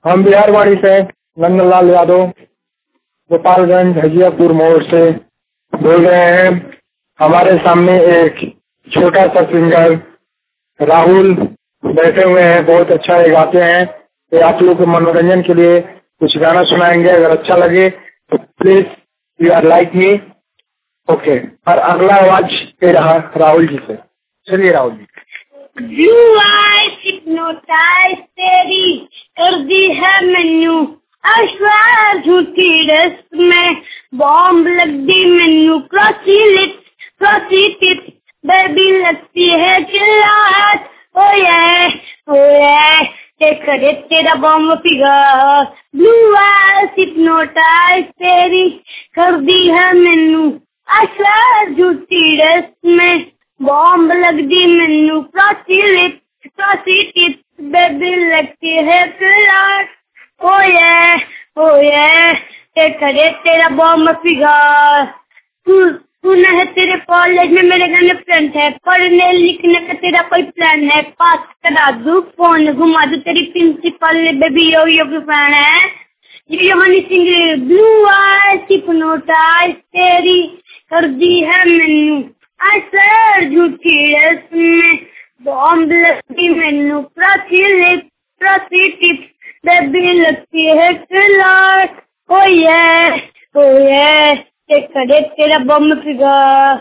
हम बिहारवाड़ी से नंदलाल यादव गोपालगंज हजियापुर मोड़ से बोल रहे हैं। हमारे सामने एक छोटा सा सिंगर राहुल बैठे हुए हैं, बहुत अच्छा ये गाते हैं। ये आप लोग के मनोरंजन के लिए कुछ गाना सुनाएंगे, अगर अच्छा लगे तो please you are like me. Okay, और अगला आवाज ये रहा राहुल जी से। चलिए Rahul ji. Blue eyes hypnotize तेरी कर दी है मैनू, अश्वार झूठी रस्त में बॉम्ब लग दी मैनू, क्रॉसी टिप्स बेबी लगती है चिल्लाहट, ओ ये करे तेरा bomb figure. Blue eyes hypnotize तेरी कर दी है मैनू, अश्वार झूठी रस्त में बॉम्ब लग दी मैनू, क्रॉसी टिप्स बेबी लगती है चिल्लाहट, ओ ये करे तेरा बॉम्ब फिगर। तू न है तेरे कॉलेज में मेरे गाने फ्रेंड है, पढ़ने लिखने का तेरा कोई प्लान है, पास करा दूं फोन घुमा दूं तेरी प्रिंसिपल बेबी यो की फैन है। ये Honey Singh. Blue eyes hypnotize तेरी कर दी है मैनू, असर झूठी रस्म में बॉम्ब लगती मैनू, क्रॉसी टिप्स बेबी लगती है चिल्लाहट, ओ ये करे तेरा बम फिगर।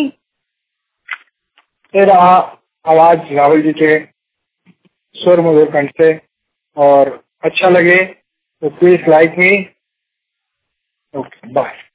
तेरा आवाज राहुल जी के स्वर मधुर कंठ से, और अच्छा लगे तो please like me. Okay, bye.